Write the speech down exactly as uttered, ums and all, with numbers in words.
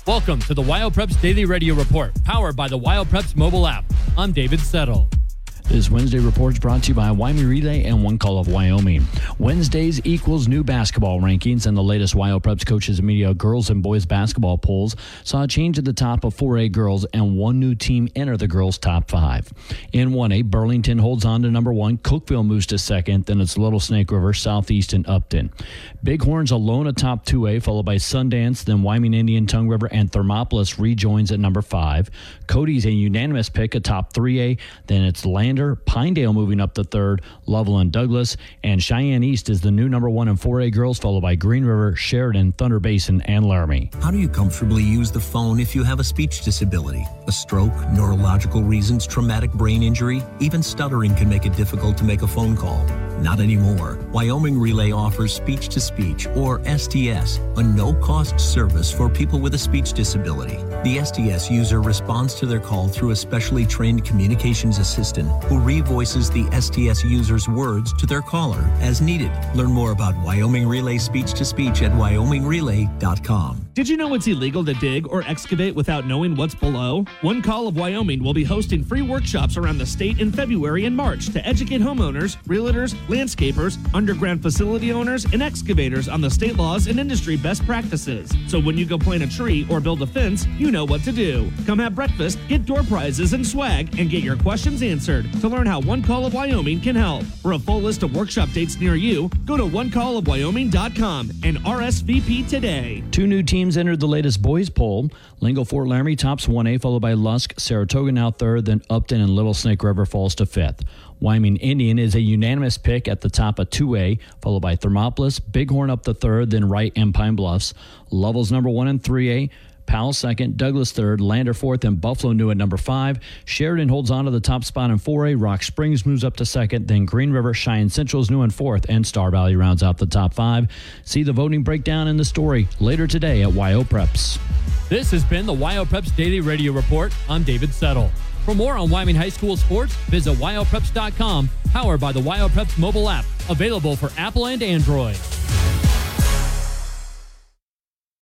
Welcome to the WyoPreps Daily Radio Report, powered by the WyoPreps mobile app. I'm David Settle. This Wednesday report is brought to you by Wyoming Relay and One Call of Wyoming. Wednesdays equals new basketball rankings, and the latest WyoPreps Coaches and Media girls and boys basketball polls saw a change at the top of four A girls, and one new team enter the girls' top five. In one A, Burlington holds on to number one. Cookeville moves to second. Then it's Little Snake River, Southeast, and Upton. Bighorns alone atop two A, followed by Sundance, then Wyoming Indian, Tongue River, and Thermopolis rejoins at number five. Cody's a unanimous pick atop three A. Then it's Land Pinedale moving up to third, Lovell and Douglas, and Cheyenne East is the new number one in four A girls, followed by Green River, Sheridan, Thunder Basin, and Laramie. How do you comfortably use the phone if you have a speech disability? A stroke, neurological reasons, traumatic brain injury, even stuttering can make it difficult to make a phone call. Not anymore. Wyoming Relay offers speech-to-speech, or S T S, a no-cost service for people with a speech disability. The S T S user responds to their call through a specially trained communications assistant who revoices the S T S user's words to their caller as needed. Learn more about Wyoming Relay speech-to-speech at wyoming relay dot com. Did you know it's illegal to dig or excavate without knowing what's below? One Call of Wyoming will be hosting free workshops around the state in February and March to educate homeowners, realtors, landscapers, underground facility owners, and excavators on the state laws and industry best practices. So when you go plant a tree or build a fence, you know what to do. Come have breakfast, get door prizes and swag, and get your questions answered to learn how One Call of Wyoming can help. For a full list of workshop dates near you, go to one call of wyoming dot com and R S V P today. Two new teams entered the latest boys poll. Lingo Fort Laramie tops one A, followed by Lusk. Saratoga now third, then Upton and Little Snake River falls to fifth. Wyoming Indian is a unanimous pick at the top of two A, followed by Thermopolis, Bighorn up to third, then Wright and Pine Bluffs. Lovell's number one in three A. Powell second, Douglas third, Lander fourth, and Buffalo new at number five. Sheridan holds on to the top spot in four A. Rock Springs moves up to second, then Green River, Cheyenne Central is new in fourth, and Star Valley rounds out the top five. See the voting breakdown in the story later today at WyoPreps. This has been the WyoPreps Daily Radio Report. I'm David Settle. For more on Wyoming High School sports, visit wyo preps dot com, powered by the WyoPreps mobile app, available for Apple and Android.